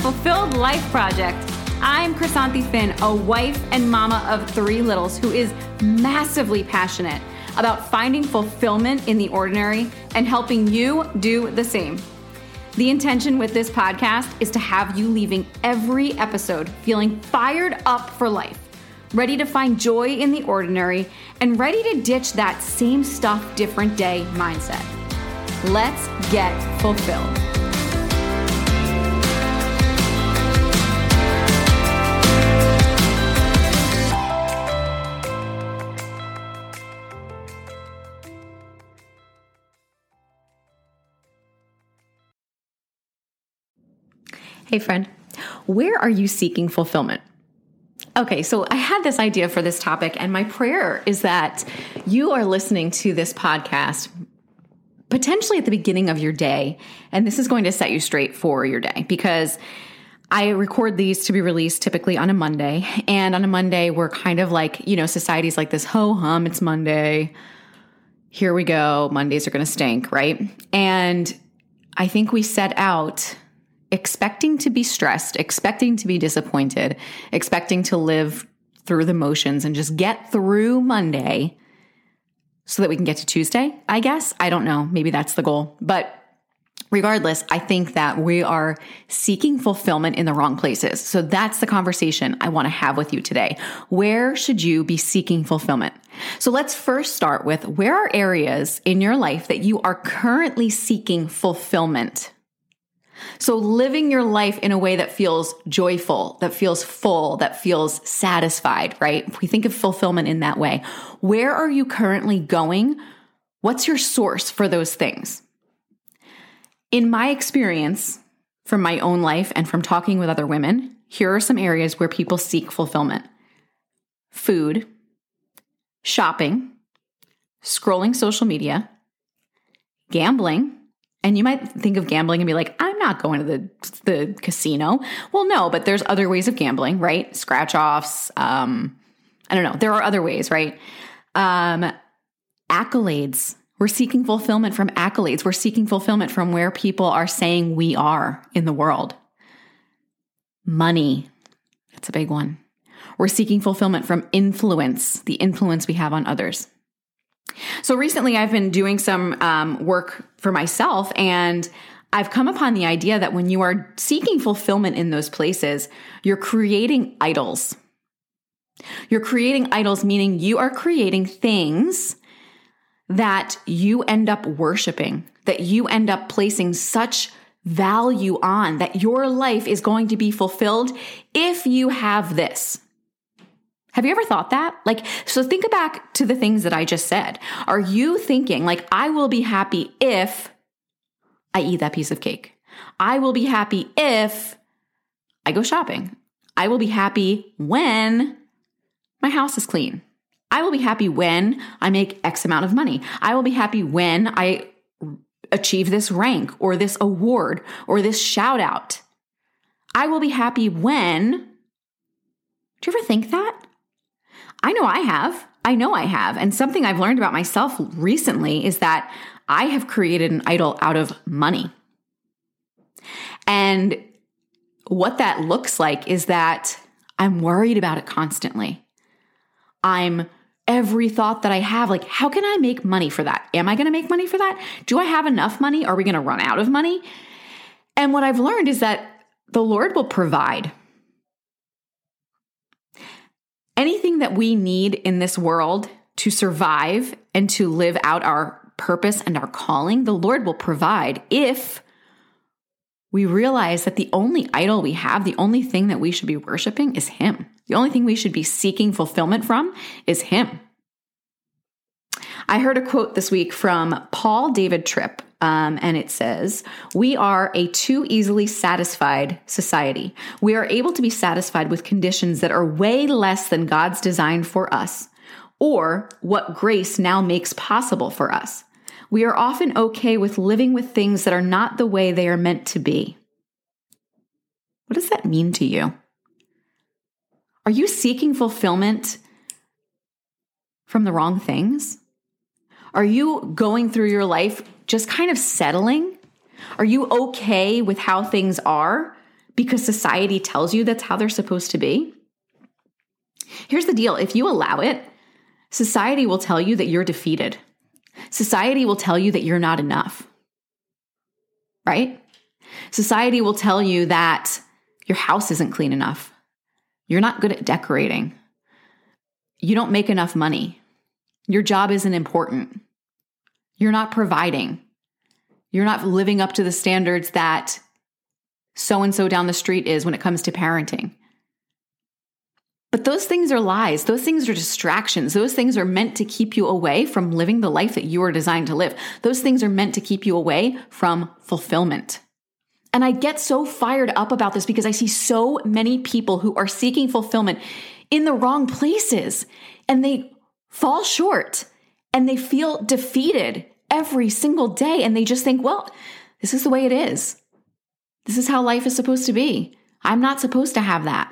Fulfilled Life Project. I'm Chrysanthi Finn, a wife and mama of 3 littles who is massively passionate about finding fulfillment in the ordinary and helping you do the same. The intention with this podcast is to have you leaving every episode feeling fired up for life, ready to find joy in the ordinary, and ready to ditch that same stuff, different day mindset. Let's get fulfilled. Hey friend, where are you seeking fulfillment? Okay, so I had this idea for this topic, and my prayer is that you are listening to this podcast potentially at the beginning of your day, and this is going to set you straight for your day, because I record these to be released typically on a Monday, and on a Monday we're kind of like, society's like this ho-hum, it's Monday, here we go, Mondays are going to stink, right? And I think we set out expecting to be stressed, expecting to be disappointed, expecting to live through the motions and just get through Monday so that we can get to Tuesday, I guess. I don't know. Maybe that's the goal. But regardless, I think that we are seeking fulfillment in the wrong places. So that's the conversation I want to have with you today. Where should you be seeking fulfillment? So let's first start with, where are areas in your life that you are currently seeking fulfillment? So living your life in a way that feels joyful, that feels full, that feels satisfied, right? If we think of fulfillment in that way, where are you currently going? What's your source for those things? In my experience from my own life and from talking with other women, here are some areas where people seek fulfillment: food, shopping, scrolling social media, gambling. And you might think of gambling and be like, I'm not going to the casino. Well, no, but there's other ways of gambling, right? Scratch offs. I don't know. There are other ways, right? Accolades. We're seeking fulfillment from accolades. We're seeking fulfillment from where people are saying we are in the world. Money. That's a big one. We're seeking fulfillment from influence, the influence we have on others. So recently I've been doing some work for myself, and I've come upon the idea that when you are seeking fulfillment in those places, you're creating idols. You're creating idols, meaning you are creating things that you end up worshiping, that you end up placing such value on, that your life is going to be fulfilled if you have this. Have you ever thought that? So think back to the things that I just said. Are you thinking I will be happy if I eat that piece of cake? I will be happy if I go shopping. I will be happy when my house is clean. I will be happy when I make X amount of money. I will be happy when I achieve this rank or this award or this shout out. I will be happy when... Do you ever think that? I know I have. And something I've learned about myself recently is that I have created an idol out of money. And what that looks like is that I'm worried about it constantly. Every thought that I have, how can I make money for that? Am I going to make money for that? Do I have enough money? Are we going to run out of money? And what I've learned is that the Lord will provide. Anything that we need in this world to survive and to live out our purpose and our calling, the Lord will provide if we realize that the only idol we have, the only thing that we should be worshiping is Him. The only thing we should be seeking fulfillment from is Him. I heard a quote this week from Paul David Tripp, and it says, "We are a too easily satisfied society. We are able to be satisfied with conditions that are way less than God's design for us, or what grace now makes possible for us. We are often okay with living with things that are not the way they are meant to be." What does that mean to you? Are you seeking fulfillment from the wrong things? Are you going through your life just kind of settling? Are you okay with how things are because society tells you that's how they're supposed to be? Here's the deal. If you allow it, society will tell you that you're defeated. Society will tell you that you're not enough, right? Society will tell you that your house isn't clean enough. You're not good at decorating. You don't make enough money. Your job isn't important. You're not providing. You're not living up to the standards that so-and-so down the street is when it comes to parenting. But those things are lies. Those things are distractions. Those things are meant to keep you away from living the life that you are designed to live. Those things are meant to keep you away from fulfillment. And I get so fired up about this because I see so many people who are seeking fulfillment in the wrong places, and they fall short and they feel defeated every single day. And they just think, well, this is the way it is. This is how life is supposed to be. I'm not supposed to have that.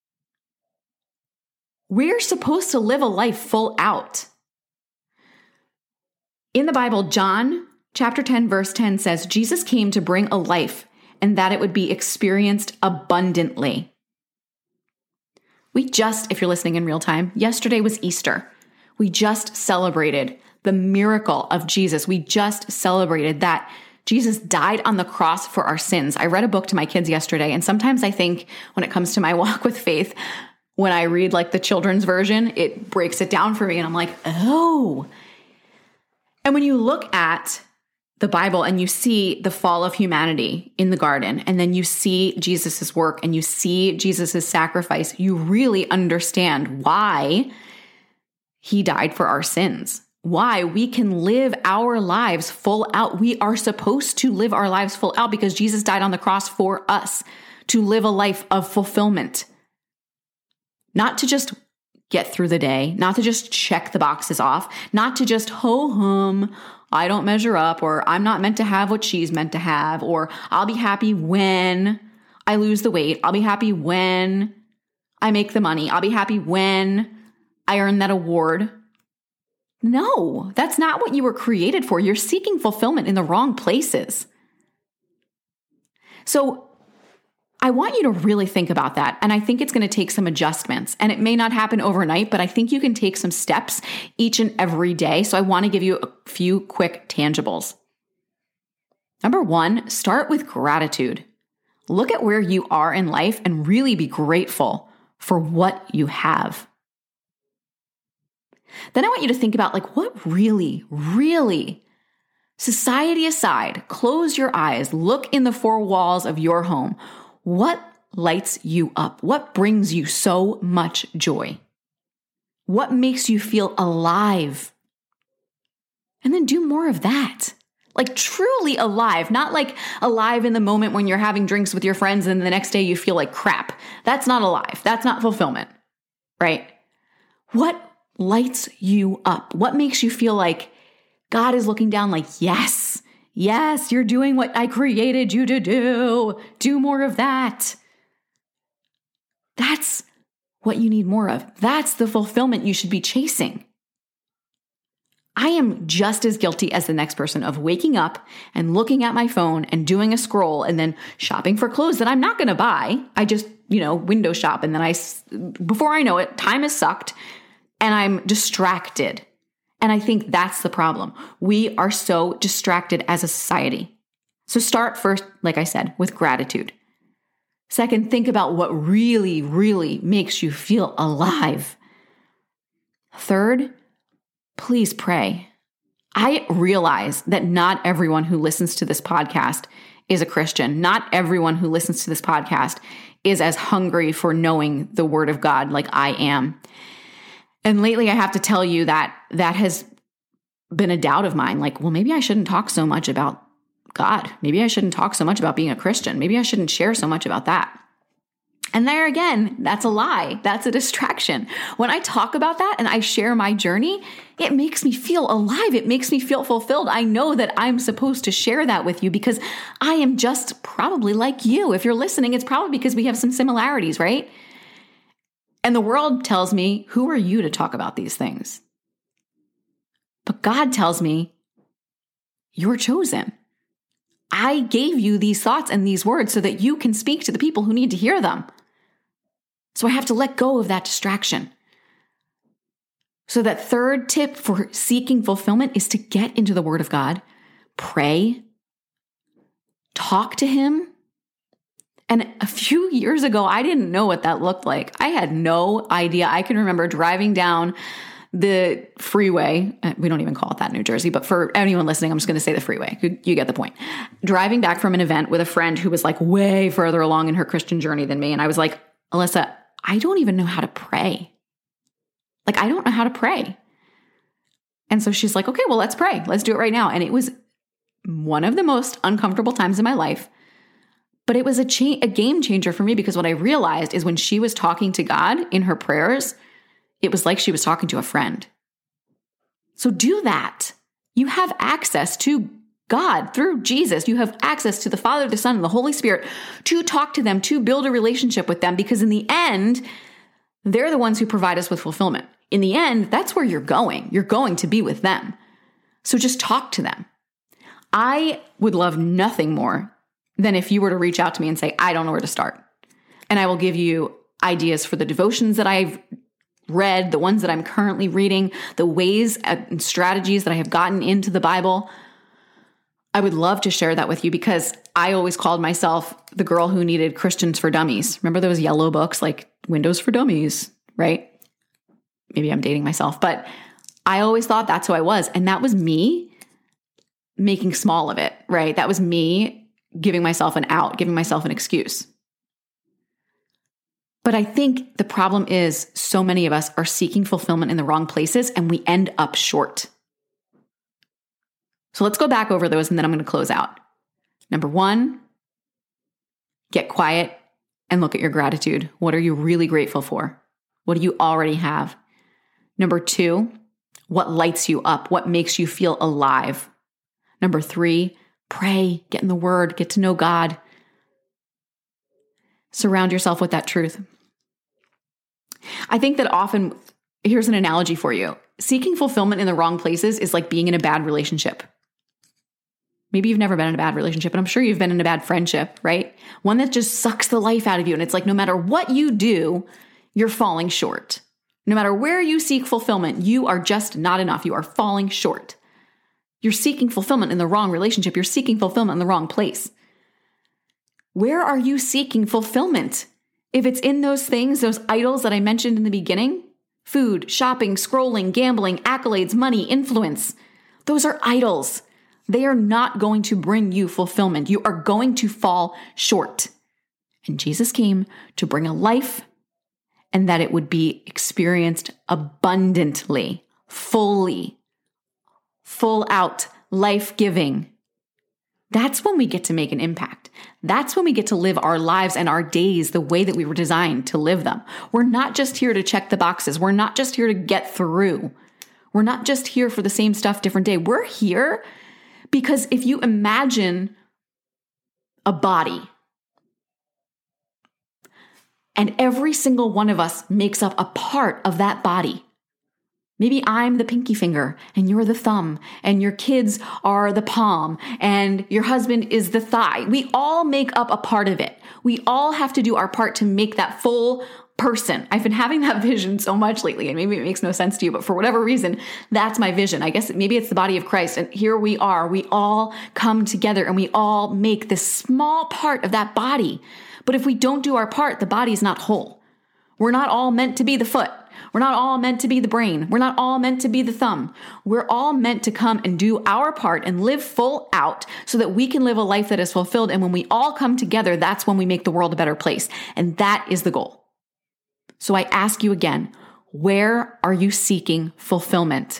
We're supposed to live a life full out. In the Bible, John chapter 10, verse 10 says, Jesus came to bring a life and that it would be experienced abundantly. If you're listening in real time, yesterday was Easter. We just celebrated the miracle of Jesus. We just celebrated that Jesus died on the cross for our sins. I read a book to my kids yesterday, and sometimes I think when it comes to my walk with faith, when I read like the children's version, it breaks it down for me, and I'm like, oh. And when you look at the Bible and you see the fall of humanity in the garden, and then you see Jesus's work and you see Jesus's sacrifice, you really understand why he died for our sins, why we can live our lives full out. We are supposed to live our lives full out because Jesus died on the cross for us to live a life of fulfillment, not to just get through the day, not to just check the boxes off, not to just ho-hum, I don't measure up, or I'm not meant to have what she's meant to have, or I'll be happy when I lose the weight. I'll be happy when I make the money. I'll be happy when I earn that award. No, that's not what you were created for. You're seeking fulfillment in the wrong places. So I want you to really think about that. And I think it's going to take some adjustments, and it may not happen overnight, but I think you can take some steps each and every day. So I want to give you a few quick tangibles. Number one, start with gratitude. Look at where you are in life and really be grateful for what you have. Then I want you to think about like what really, society aside, close your eyes, look in the four walls of your home. What lights you up? What brings you so much joy? What makes you feel alive? And then do more of that. Like truly alive, not like alive in the moment when you're having drinks with your friends and the next day you feel like crap. That's not alive. That's not fulfillment, right? What lights you up? What makes you feel like God is looking down like, yes, you're doing what I created you to do. Do more of that. That's what you need more of. That's the fulfillment you should be chasing. I am just as guilty as the next person of waking up and looking at my phone and doing a scroll and then shopping for clothes that I'm not going to buy. I just, window shop, and then before I know it, time is sucked and I'm distracted. And I think that's the problem. We are so distracted as a society. So start first, like I said, with gratitude. Second, think about what really, makes you feel alive. Third, please pray. I realize that not everyone who listens to this podcast is a Christian. Not everyone who listens to this podcast is as hungry for knowing the Word of God like I am. And lately I have to tell you that has been a doubt of mine. Like, well, maybe I shouldn't talk so much about God. Maybe I shouldn't talk so much about being a Christian. Maybe I shouldn't share so much about that. And there again, that's a lie. That's a distraction. When I talk about that and I share my journey, it makes me feel alive. It makes me feel fulfilled. I know that I'm supposed to share that with you because I am just probably like you. If you're listening, it's probably because we have some similarities, right? And the world tells me, who are you to talk about these things? But God tells me, you're chosen. I gave you these thoughts and these words so that you can speak to the people who need to hear them. So I have to let go of that distraction. So that third tip for seeking fulfillment is to get into the Word of God, pray, talk to Him. And a few years ago, I didn't know what that looked like. I had no idea. I can remember driving down the freeway. We don't even call it that in New Jersey, but for anyone listening, I'm just going to say the freeway. You get the point. Driving back from an event with a friend who was like way further along in her Christian journey than me. And I was like, Alyssa, I don't even know how to pray. Like, I don't know how to pray. And so she's like, okay, well, let's pray. Let's do it right now. And it was one of the most uncomfortable times in my life. But it was a game changer for me, because what I realized is when she was talking to God in her prayers, it was like she was talking to a friend. So do that. You have access to God through Jesus. You have access to the Father, the Son, and the Holy Spirit to talk to them, to build a relationship with them, because in the end, they're the ones who provide us with fulfillment. In the end, that's where you're going. You're going to be with them. So just talk to them. I would love nothing more than if you were to reach out to me and say, I don't know where to start. And I will give you ideas for the devotions that I've read, the ones that I'm currently reading, the ways and strategies that I have gotten into the Bible. I would love to share that with you, because I always called myself the girl who needed Christians for Dummies. Remember those yellow books like Windows for Dummies, right? Maybe I'm dating myself, but I always thought that's who I was. And that was me making small of it, right? That was me giving myself an out, giving myself an excuse. But I think the problem is so many of us are seeking fulfillment in the wrong places, and we end up short. So let's go back over those, and then I'm going to close out. Number 1, get quiet and look at your gratitude. What are you really grateful for? What do you already have? Number 2, what lights you up? What makes you feel alive? Number 3, pray, get in the Word, get to know God. Surround yourself with that truth. I think that often, here's an analogy for you. Seeking fulfillment in the wrong places is like being in a bad relationship. Maybe you've never been in a bad relationship, but I'm sure you've been in a bad friendship, right? One that just sucks the life out of you. And it's like, no matter what you do, you're falling short. No matter where you seek fulfillment, you are just not enough. You are falling short. You're seeking fulfillment in the wrong relationship. You're seeking fulfillment in the wrong place. Where are you seeking fulfillment? If it's in those things, those idols that I mentioned in the beginning, food, shopping, scrolling, gambling, accolades, money, influence, those are idols. They are not going to bring you fulfillment. You are going to fall short. And Jesus came to bring a life, and that it would be experienced abundantly, fully, full out, life-giving. That's when we get to make an impact. That's when we get to live our lives and our days the way that we were designed to live them. We're not just here to check the boxes. We're not just here to get through. We're not just here for the same stuff, different day. We're here because if you imagine a body, and every single one of us makes up a part of that body. Maybe I'm the pinky finger and you're the thumb and your kids are the palm and your husband is the thigh. We all make up a part of it. We all have to do our part to make that full person. I've been having that vision so much lately, and maybe it makes no sense to you, but for whatever reason, that's my vision. I guess maybe it's the body of Christ. And here we are. We all come together and we all make this small part of that body. But if we don't do our part, the body's not whole. We're not all meant to be the foot. We're not all meant to be the brain. We're not all meant to be the thumb. We're all meant to come and do our part and live full out so that we can live a life that is fulfilled. And when we all come together, that's when we make the world a better place. And that is the goal. So I ask you again, where are you seeking fulfillment?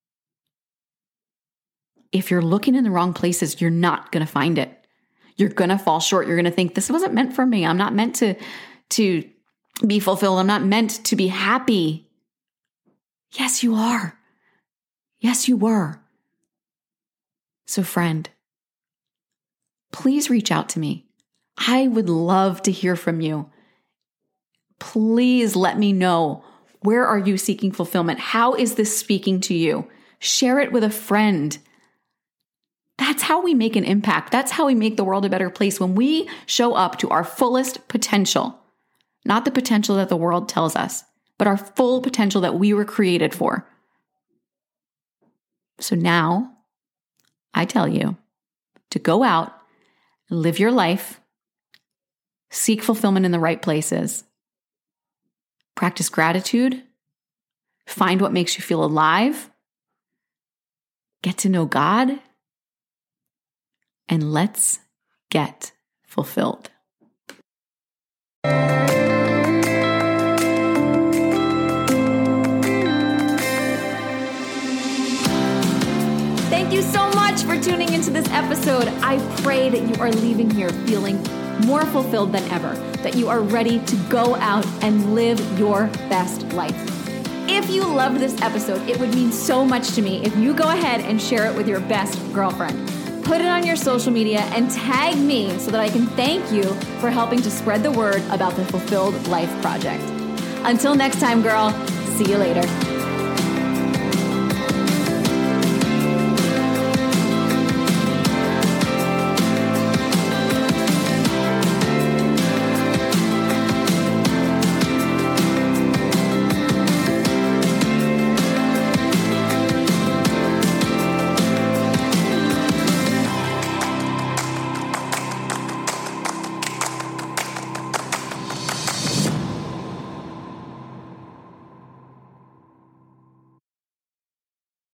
If you're looking in the wrong places, you're not going to find it. You're going to fall short. You're going to think, this wasn't meant for me. I'm not meant to be fulfilled. I'm not meant to be happy. Yes, you are. Yes, you were. So friend, please reach out to me. I would love to hear from you. Please let me know, where are you seeking fulfillment? How is this speaking to you? Share it with a friend. That's how we make an impact. That's how we make the world a better place, when we show up to our fullest potential, not the potential that the world tells us, but our full potential that we were created for. So now I tell you to go out, live your life, seek fulfillment in the right places, practice gratitude, find what makes you feel alive, get to know God, and let's get fulfilled. Thank you so much for tuning into this episode. I pray that you are leaving here feeling more fulfilled than ever, that you are ready to go out and live your best life. If you loved this episode, it would mean so much to me if you go ahead and share it with your best girlfriend. Put it on your social media and tag me so that I can thank you for helping to spread the word about the Fulfilled Life Project. Until next time, girl, see you later.